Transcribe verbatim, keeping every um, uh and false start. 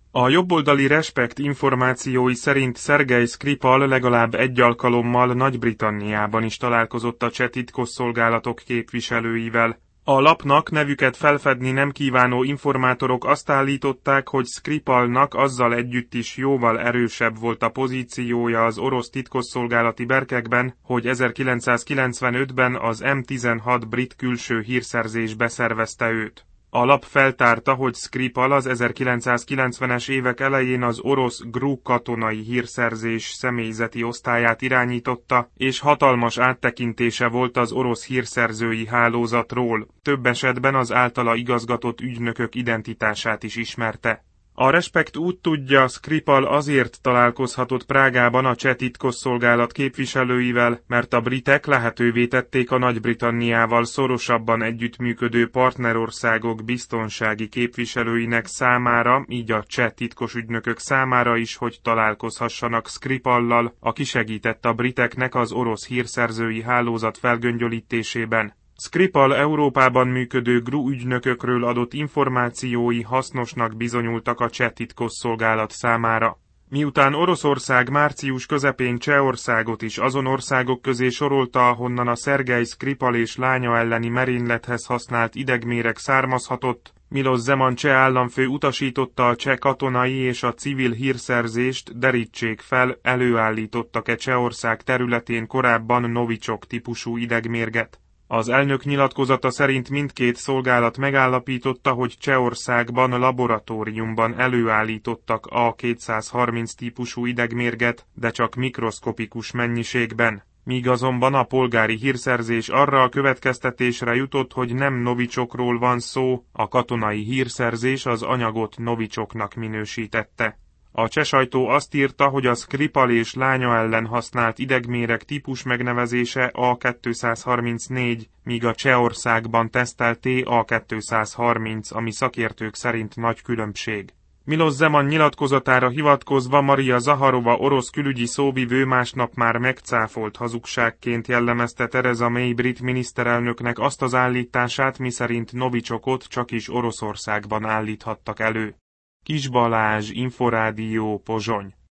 A jobboldali Respekt információi szerint Szergej Skripal legalább egy alkalommal Nagy-Britanniában is találkozott a cseh titkosszolgálatok képviselőivel. A lapnak nevüket felfedni nem kívánó informátorok azt állították, hogy Skripalnak azzal együtt is jóval erősebb volt a pozíciója az orosz titkosszolgálati berkekben, hogy ezerkilencszázkilencvenötben az em tizenhat brit külső hírszerzés beszervezte őt. A lap feltárta, hogy Skripal az ezerkilencszázkilencvenes évek elején az orosz gru katonai hírszerzés személyzeti osztályát irányította, és hatalmas áttekintése volt az orosz hírszerzői hálózatról, több esetben az általa igazgatott ügynökök identitását is ismerte. A Respekt úgy tudja, Skripal azért találkozhatott Prágában a cseh titkosszolgálat képviselőivel, mert a britek lehetővé tették a Nagy-Britanniával szorosabban együttműködő partnerországok biztonsági képviselőinek számára, így a cseh titkosügynökök számára is, hogy találkozhassanak Skripallal, aki segített a briteknek az orosz hírszerzői hálózat felgöngyölítésében. Skripal Európában működő gru ügynökökről adott információi hasznosnak bizonyultak a cseh titkosszolgálat számára. Miután Oroszország március közepén Csehországot is azon országok közé sorolta, ahonnan a Szergej Skripal és lánya elleni merénylethez használt idegméreg származhatott, Miloš Zeman cseh államfő utasította a cseh katonai és a civil hírszerzést, derítsék fel, előállítottak-e Csehország területén korábban Novichok típusú idegmérget. Az elnök nyilatkozata szerint mindkét szolgálat megállapította, hogy Csehországban laboratóriumban előállítottak A kétszázharminc típusú idegmérget, de csak mikroszkopikus mennyiségben. Míg azonban a polgári hírszerzés arra a következtetésre jutott, hogy nem Novichokról van szó, a katonai hírszerzés az anyagot Novichoknak minősítette. A cseh sajtó azt írta, hogy a Skripal és lánya ellen használt idegméreg típus megnevezése A kétszázharmincnégy, míg a Csehországban tesztelt A kétszázharminc, ami szakértők szerint nagy különbség. Miloš Zeman nyilatkozatára hivatkozva Maria Zaharova orosz külügyi szóvivő másnap már megcáfolt hazugságként jellemezte Theresa May brit miniszterelnöknek azt az állítását, miszerint Novichokot csakis Oroszországban állíthattak elő. Kis Balázs, Inforádió, Pozsony.